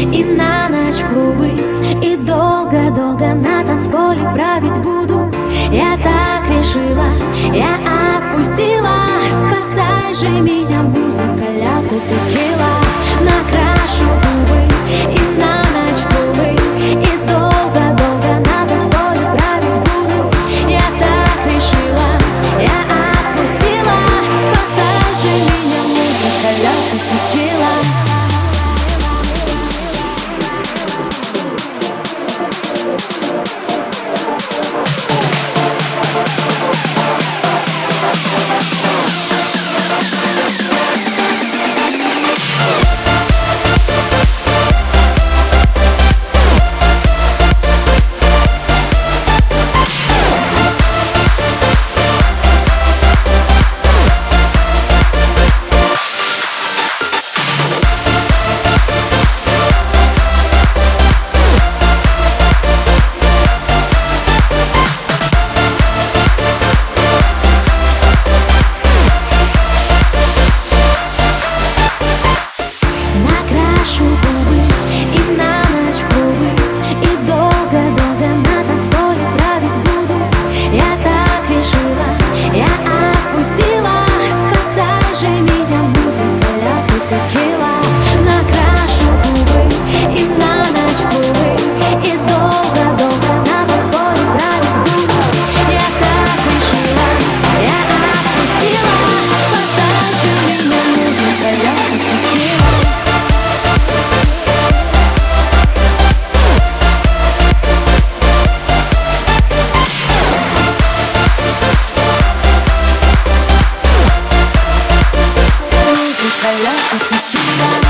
и на ночь в клубы, и долго-долго на танцполе править буду. Я так решила, я отпустила. Спасай же меня, музыка, ляпу текила. Накрашу губы и на ночь в клубы, и долго-долго на танцполе править буду. Я так решила, я отпустила. Спасай же меня, музыка, ляпу текила. I love you.